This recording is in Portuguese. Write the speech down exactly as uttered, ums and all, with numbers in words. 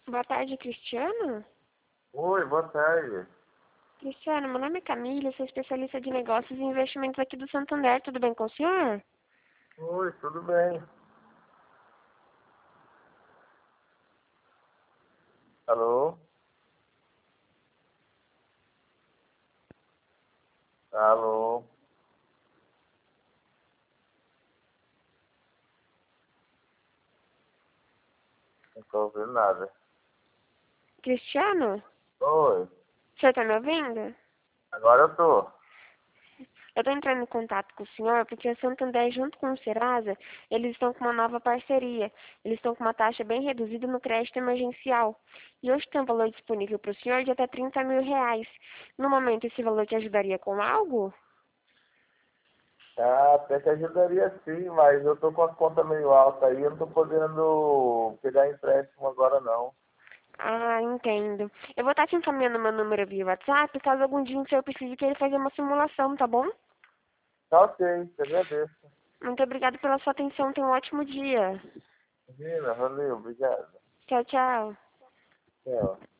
Boa tarde, Cristiano. Oi, boa tarde. Cristiano, meu nome é Camila, sou especialista de negócios e investimentos aqui do Santander. Tudo bem com o senhor? Oi, tudo bem? Alô? Alô? Não tô ouvindo nada. Cristiano, Oi, o senhor tá me ouvindo? agora eu tô. Eu tô entrando em contato com o senhor porque o Santander, junto com o Serasa, eles estão com uma nova parceria. Eles estão com uma taxa bem reduzida no crédito emergencial. E hoje tem um valor disponível para o senhor de até trinta mil reais. No momento, esse valor te ajudaria com algo? Ah, até que ajudaria sim, mas eu tô com a conta meio alta aí, eu não tô podendo pegar empréstimo agora não. Ah, entendo. Eu vou estar te encaminhando meu número via WhatsApp, caso algum dia o senhor precise querer fazer uma simulação, tá bom? Tá ok, te agradeço. Muito obrigada pela sua atenção. Tenha um ótimo dia. Imagina, valeu, obrigado. Tchau, tchau. Tchau.